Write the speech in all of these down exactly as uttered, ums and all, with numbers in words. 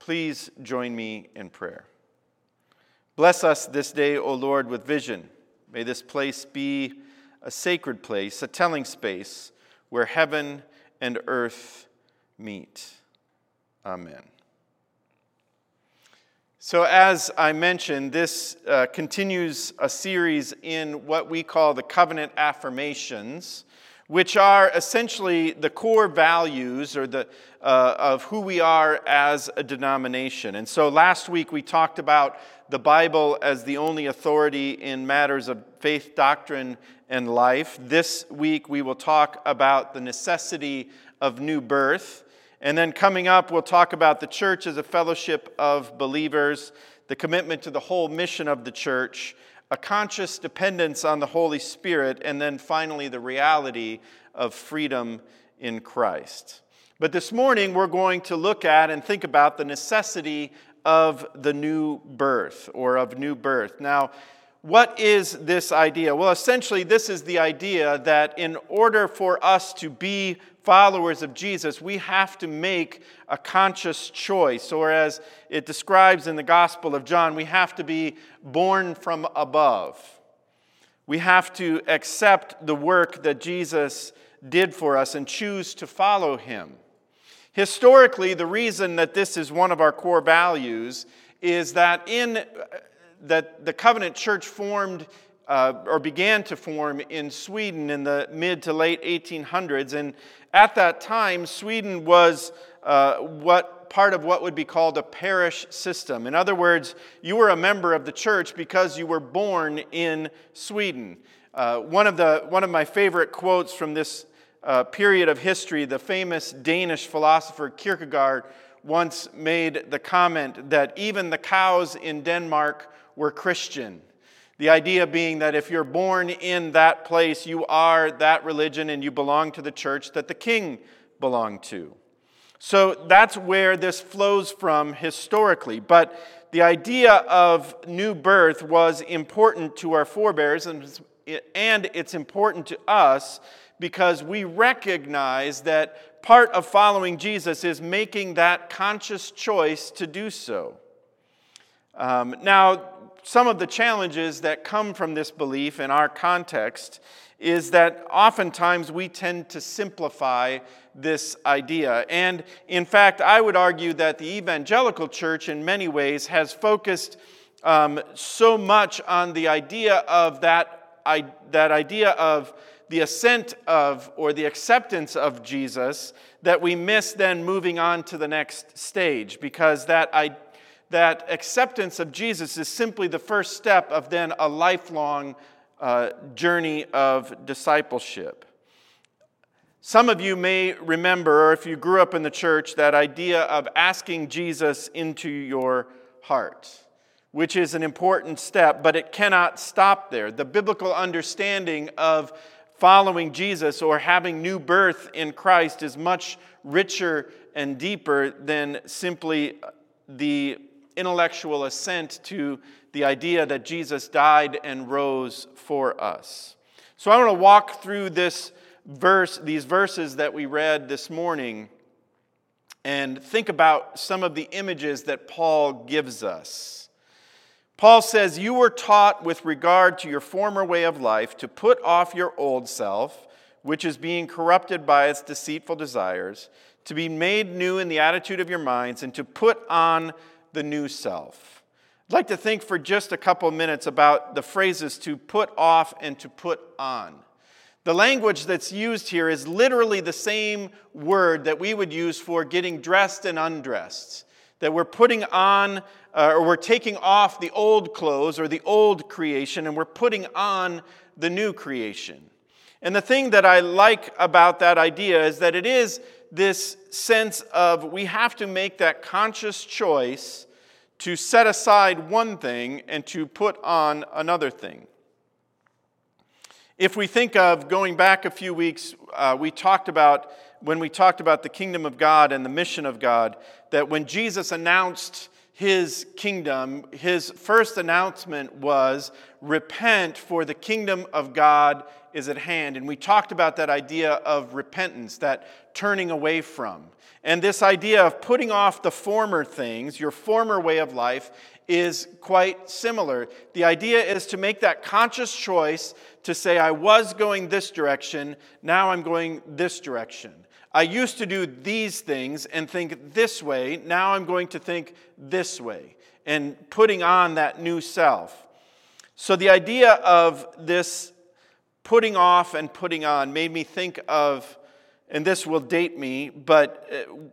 Please join me in prayer. Bless us this day, O Lord, with vision. May this place be a sacred place, a telling space where heaven and earth meet. Amen. So as I mentioned, this uh, continues a series in what we call the covenant affirmations, which are essentially the core values or the uh, of who we are as a denomination. And so last week we talked about the Bible as the only authority in matters of faith, doctrine, and life. This week we will talk about the necessity of new birth. And then coming up, we'll talk about the church as a fellowship of believers, the commitment to the whole mission of the church, a conscious dependence on the Holy Spirit, and then finally the reality of freedom in Christ. But this morning we're going to look at and think about the necessity of the new birth or of new birth. Now, what is this idea? Well, essentially this is the idea that in order for us to be followers of Jesus, we have to make a conscious choice, or as it describes in the Gospel of John, we have to be born from above. We have to accept the work that Jesus did for us and choose to follow him. Historically, the reason that this is one of our core values is that in that the covenant church formed uh, or began to form in Sweden in the mid to late eighteen hundreds, and at that time, Sweden was uh, what part of what would be called a parish system. In other words, you were a member of the church because you were born in Sweden. Uh, one of the one of my favorite quotes from this uh, period of history, the famous Danish philosopher Kierkegaard once made the comment that even the cows in Denmark were Christian. The idea being that if you're born in that place, you are that religion and you belong to the church that the king belonged to. So that's where this flows from historically. But the idea of new birth was important to our forebears, and it's important to us because we recognize that part of following Jesus is making that conscious choice to do so. Um, now, some of the challenges that come from this belief in our context is that oftentimes we tend to simplify this idea. And in fact, I would argue that the evangelical church in many ways has focused um, so much on the idea of that, I, that idea of the assent of or the acceptance of Jesus that we miss then moving on to the next stage, because that idea that acceptance of Jesus is simply the first step of then a lifelong uh, journey of discipleship. Some of you may remember, or if you grew up in the church, that idea of asking Jesus into your heart, which is an important step, but it cannot stop there. The biblical understanding of following Jesus or having new birth in Christ is much richer and deeper than simply the intellectual assent to the idea that Jesus died and rose for us. So I want to walk through this verse, these verses that we read this morning, and think about some of the images that Paul gives us. Paul says, "You were taught with regard to your former way of life to put off your old self, which is being corrupted by its deceitful desires, to be made new in the attitude of your minds, and to put on the new self." I'd like to think for just a couple minutes about the phrases to put off and to put on. The language that's used here is literally the same word that we would use for getting dressed and undressed. That we're putting on, uh, or we're taking off the old clothes or the old creation, and we're putting on the new creation. And the thing that I like about that idea is that it is this sense of we have to make that conscious choice to set aside one thing and to put on another thing. If we think of going back a few weeks, uh, we talked about, when we talked about the kingdom of God and the mission of God, that when Jesus announced his kingdom, his first announcement was, repent, for the kingdom of God is at hand. And we talked about that idea of repentance, that turning away from. And this idea of putting off the former things, your former way of life, is quite similar. The idea is to make that conscious choice to say, I was going this direction, now I'm going this direction. I used to do these things and think this way, now I'm going to think this way. And putting on that new self. So the idea of this putting off and putting on made me think of, and this will date me, but,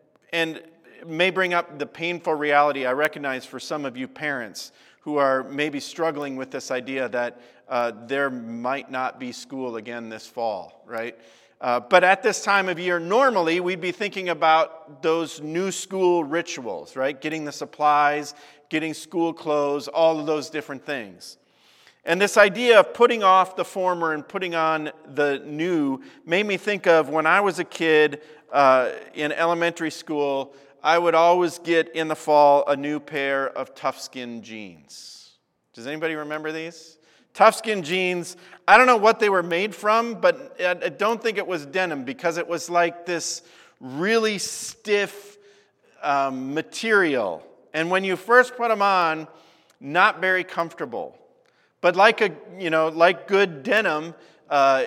and may bring up the painful reality I recognize for some of you parents who are maybe struggling with this idea that uh, there might not be school again this fall, right? Uh, but at this time of year, normally we'd be thinking about those new school rituals, right? Getting the supplies, getting school clothes, all of those different things. And this idea of putting off the former and putting on the new made me think of when I was a kid uh, in elementary school. I would always get in the fall a new pair of Toughskin jeans. Does anybody remember these? Toughskin jeans, I don't know what they were made from, but I don't think it was denim because it was like this really stiff um, material. And when you first put them on, not very comfortable. But like a, you know, like good denim, uh,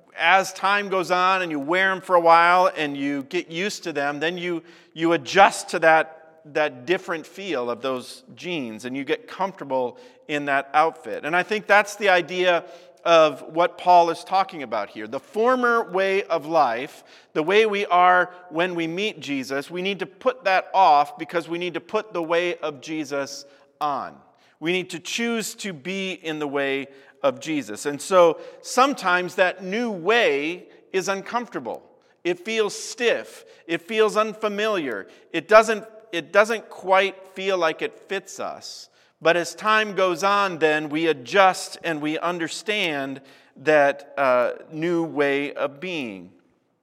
as time goes on and you wear them for a while and you get used to them, then you you adjust to that, that different feel of those jeans and you get comfortable in that outfit. And I think that's the idea of what Paul is talking about here. The former way of life, the way we are when we meet Jesus, we need to put that off because we need to put the way of Jesus on. We need to choose to be in the way of Jesus. And so sometimes that new way is uncomfortable. It feels stiff. It feels unfamiliar. It doesn't, it doesn't quite feel like it fits us. But as time goes on, then we adjust and we understand that uh, new way of being.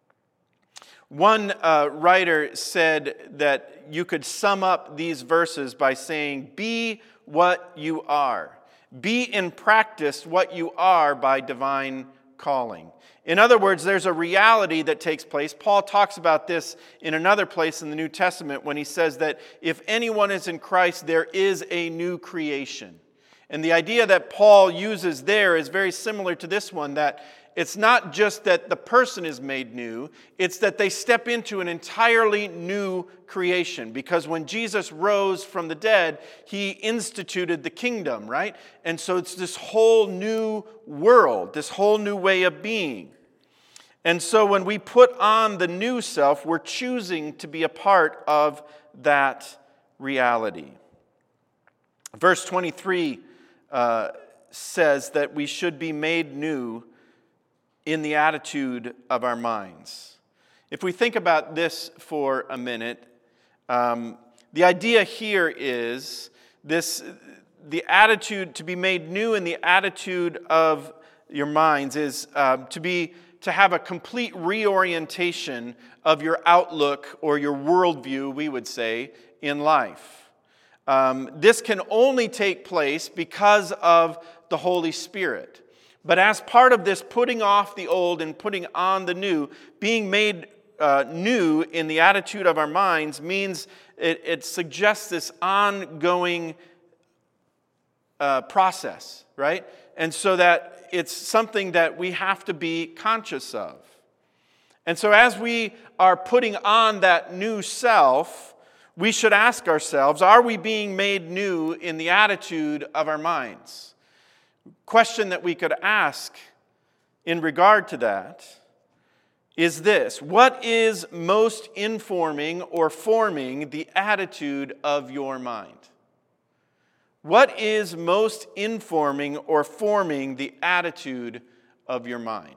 One uh, writer said that you could sum up these verses by saying, be what you are. Be in practice what you are by divine calling. In other words, there's a reality that takes place. Paul talks about this in another place in the New Testament when he says that if anyone is in Christ, there is a new creation. And the idea that Paul uses there is very similar to this one, that it's not just that the person is made new, it's that they step into an entirely new creation. Because when Jesus rose from the dead, he instituted the kingdom, right? And so it's this whole new world, this whole new way of being. And so when we put on the new self, we're choosing to be a part of that reality. Verse twenty-three uh, says that we should be made new in the attitude of our minds. If we think about this for a minute, um, the idea here is this: the attitude to be made new in the attitude of your minds is uh, to be to have a complete reorientation of your outlook or your worldview, we would say, in life. Um, this can only take place because of the Holy Spirit. But as part of this putting off the old and putting on the new, being made uh, new in the attitude of our minds means it, it suggests this ongoing uh, process, right? And so that it's something that we have to be conscious of. And so as we are putting on that new self, we should ask ourselves, are we being made new in the attitude of our minds? Question that we could ask in regard to that is this: what is most informing or forming the attitude of your mind? What is most informing or forming the attitude of your mind?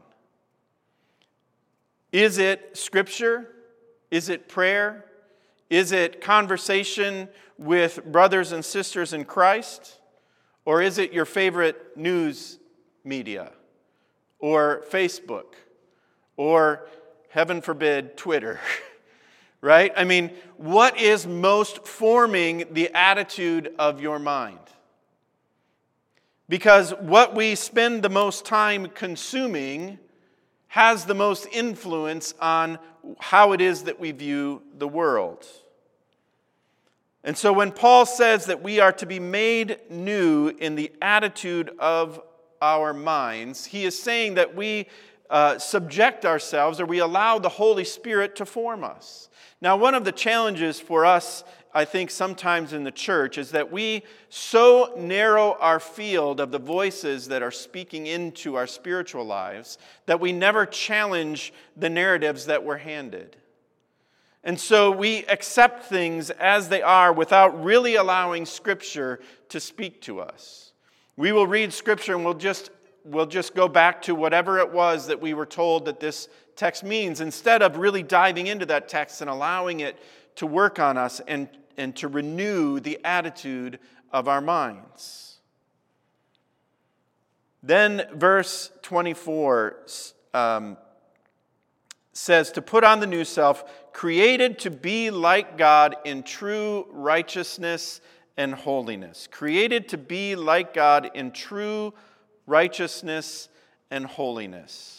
Is it Scripture? Is it prayer? Is it conversation with brothers and sisters in Christ? Or is it your favorite news media? Or Facebook? Or, heaven forbid, Twitter? right? I mean, what is most forming the attitude of your mind? Because what we spend the most time consuming has the most influence on how it is that we view the world. And so when Paul says that we are to be made new in the attitude of our minds, he is saying that we uh, subject ourselves, or we allow the Holy Spirit to form us. Now, one of the challenges for us, I think, sometimes in the church is that we so narrow our field of the voices that are speaking into our spiritual lives that we never challenge the narratives that we're handed. And so we accept things as they are without really allowing Scripture to speak to us. We will read Scripture and we'll just, we'll just go back to whatever it was that we were told that this text means, instead of really diving into that text and allowing it to work on us and, and to renew the attitude of our minds. Then verse twenty-four um, says, to put on the new self, created to be like God in true righteousness and holiness. Created to be like God in true righteousness and holiness.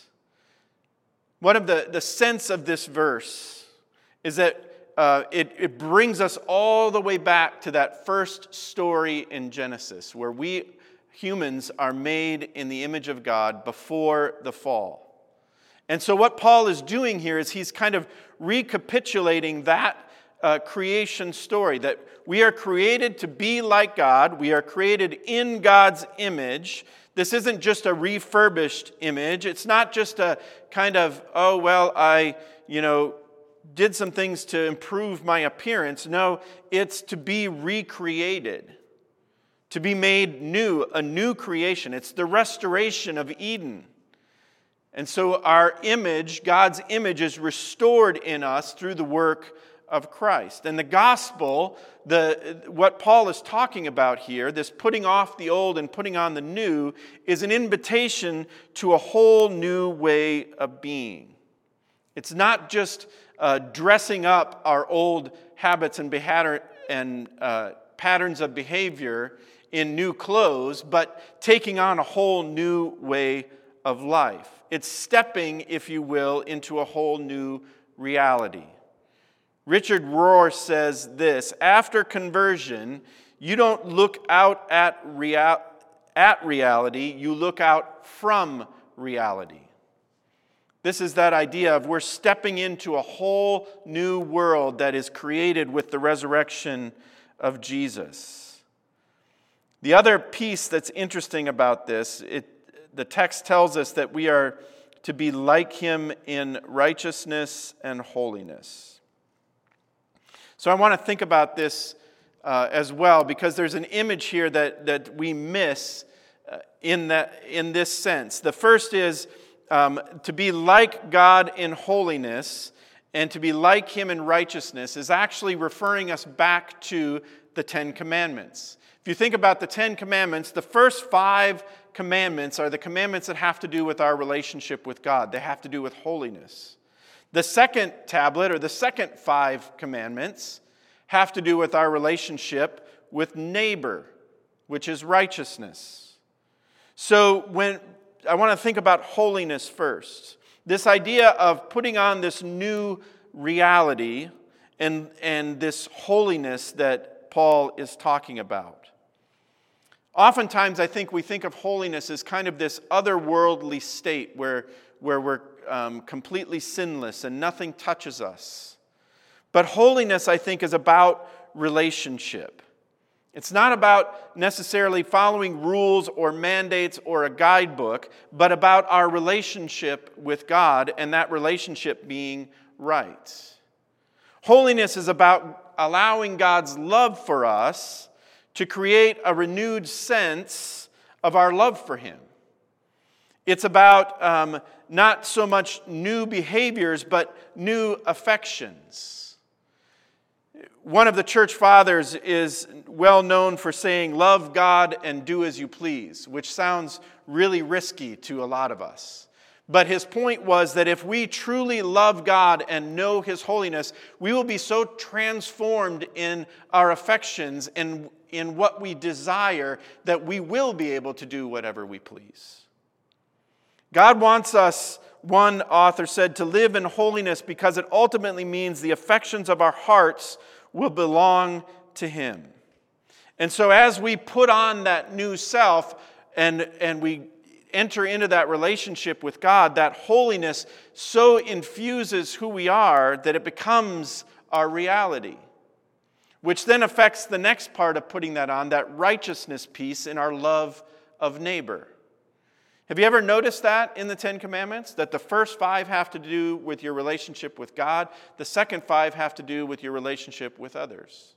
One of the, the sense of this verse is that uh, it, it brings us all the way back to that first story in Genesis, where we humans are made in the image of God before the fall. And so what Paul is doing here is he's kind of recapitulating that uh, creation story, that we are created to be like God. We are created in God's image. This isn't just a refurbished image. It's not just a kind of, oh, well, I, you know, did some things to improve my appearance. No, it's to be recreated, to be made new, a new creation. It's the restoration of Eden. And so our image, God's image, is restored in us through the work of Christ. And the gospel, the what Paul is talking about here, this putting off the old and putting on the new, is an invitation to a whole new way of being. It's not just uh, dressing up our old habits and, behavior, and uh, patterns of behavior in new clothes, but taking on a whole new way of life. It's stepping, if you will, into a whole new reality. Richard Rohr says this: after conversion, you don't look out at, rea- at reality, you look out from reality. This is that idea of we're stepping into a whole new world that is created with the resurrection of Jesus. The other piece that's interesting about this, it, the text tells us that we are to be like Him in righteousness and holiness. So I want to think about this uh, as well, because there's an image here that, that we miss uh, in, that, in this sense. The first is um, to be like God in holiness and to be like Him in righteousness is actually referring us back to the Ten Commandments. If you think about the Ten Commandments, the first five commandments are the commandments that have to do with our relationship with God. They have to do with holiness. The second tablet, or the second five commandments, have to do with our relationship with neighbor, which is righteousness. So when I want to think about holiness first, this idea of putting on this new reality and, and this holiness that Paul is talking about. Oftentimes, I think we think of holiness as kind of this otherworldly state where, where we're um, completely sinless and nothing touches us. But holiness, I think, is about relationship. It's not about necessarily following rules or mandates or a guidebook, but about our relationship with God and that relationship being right. Holiness is about allowing God's love for us to create a renewed sense of our love for Him. It's about um, not so much new behaviors, but new affections. One of the church fathers is well known for saying, "Love God and do as you please," which sounds really risky to a lot of us. But his point was that if we truly love God and know his holiness, we will be so transformed in our affections and in what we desire that we will be able to do whatever we please. God wants us, one author said, to live in holiness because it ultimately means the affections of our hearts will belong to him. And so as we put on that new self and, and we enter into that relationship with God, that holiness so infuses who we are that it becomes our reality, which then affects the next part of putting that on, that righteousness piece in our love of neighbor. Have you ever noticed that in the Ten Commandments? That the first five have to do with your relationship with God, the second five have to do with your relationship with others.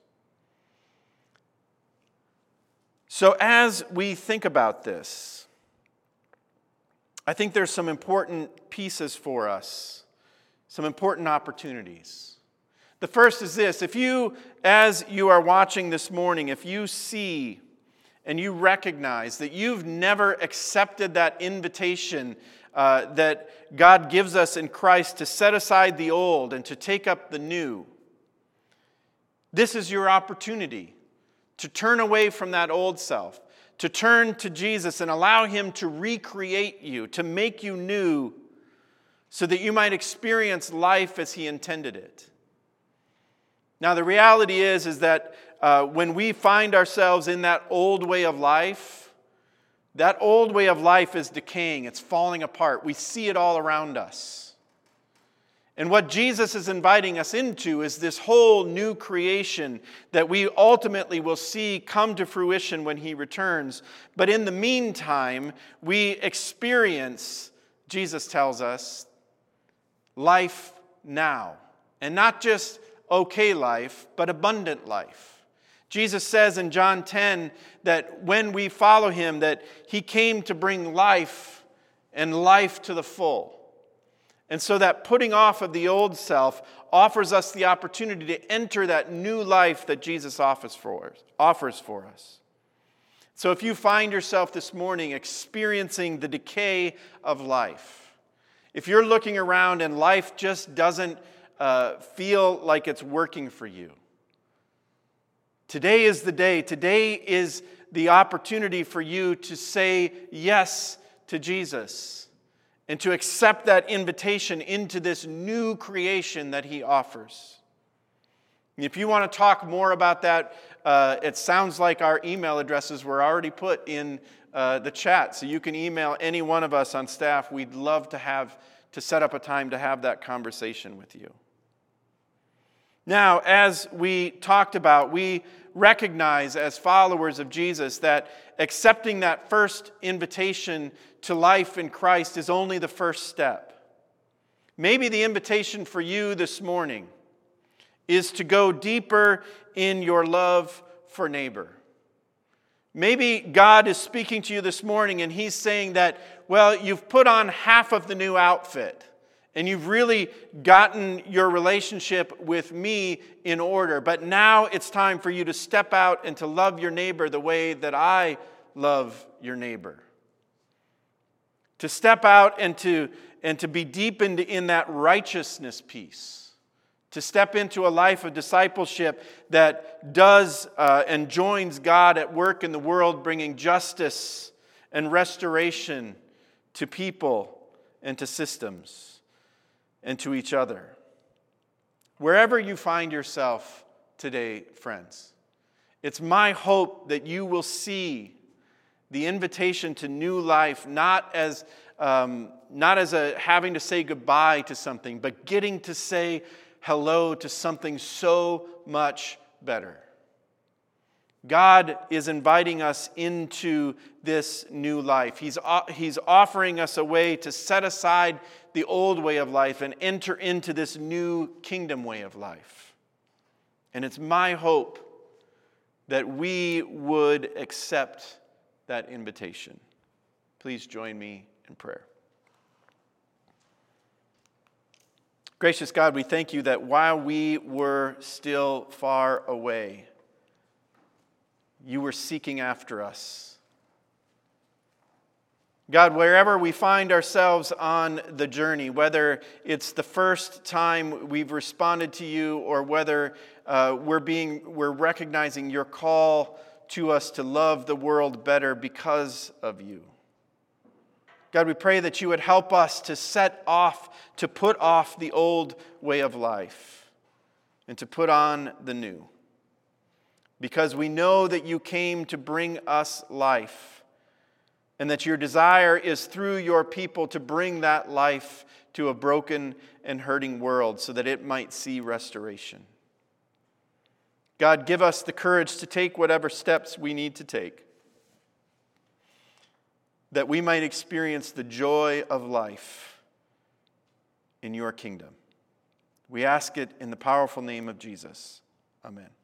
So as we think about this, I think there's some important pieces for us, some important opportunities. The first is this: if you, as you are watching this morning, if you see and you recognize that you've never accepted that invitation uh, that God gives us in Christ to set aside the old and to take up the new, this is your opportunity to turn away from that old self, to turn to Jesus and allow him to recreate you, to make you new, so that you might experience life as he intended it. Now, the reality is, is that uh, when we find ourselves in that old way of life, that old way of life is decaying, it's falling apart. We see it all around us. And what Jesus is inviting us into is this whole new creation that we ultimately will see come to fruition when he returns. But in the meantime, we experience, Jesus tells us, life now. And not just okay life, but abundant life. Jesus says in John ten that when we follow him, that he came to bring life and life to the full. And so that putting off of the old self offers us the opportunity to enter that new life that Jesus offers for us, offers for us. So if you find yourself this morning experiencing the decay of life, if you're looking around and life just doesn't uh, feel like it's working for you, today is the day. Today is the opportunity for you to say yes to Jesus and to accept that invitation into this new creation that he offers. If you want to talk more about that, uh, it sounds like our email addresses were already put in uh, the chat, so you can email any one of us on staff. We'd love to have to set up a time to have that conversation with you. Now, as we talked about, we recognize as followers of Jesus that accepting that first invitation to life in Christ is only the first step. Maybe the invitation for you this morning is to go deeper in your love for neighbor. Maybe God is speaking to you this morning and he's saying that, well, you've put on half of the new outfit and you've really gotten your relationship with me in order, but now it's time for you to step out and to love your neighbor the way that I love your neighbor. To step out and to, and to be deepened in that righteousness piece. To step into a life of discipleship that does uh, and joins God at work in the world, bringing justice and restoration to people and to systems and to each other. Wherever you find yourself today, friends, it's my hope that you will see the invitation to new life not as um, not as a having to say goodbye to something, but getting to say hello to something so much better. God is inviting us into this new life. He's, he's offering us a way to set aside the old way of life and enter into this new kingdom way of life. And it's my hope that we would accept that invitation. Please join me in prayer. Gracious God, we thank you that while we were still far away, you were seeking after us. God, wherever we find ourselves on the journey, whether it's the first time we've responded to you or whether uh, we're being, we're recognizing your call to us to love the world better because of you. God, we pray that you would help us to set off, to put off the old way of life and to put on the new. Because we know that you came to bring us life. And that your desire is through your people to bring that life to a broken and hurting world so that it might see restoration. God, give us the courage to take whatever steps we need to take, that we might experience the joy of life in your kingdom. We ask it in the powerful name of Jesus. Amen.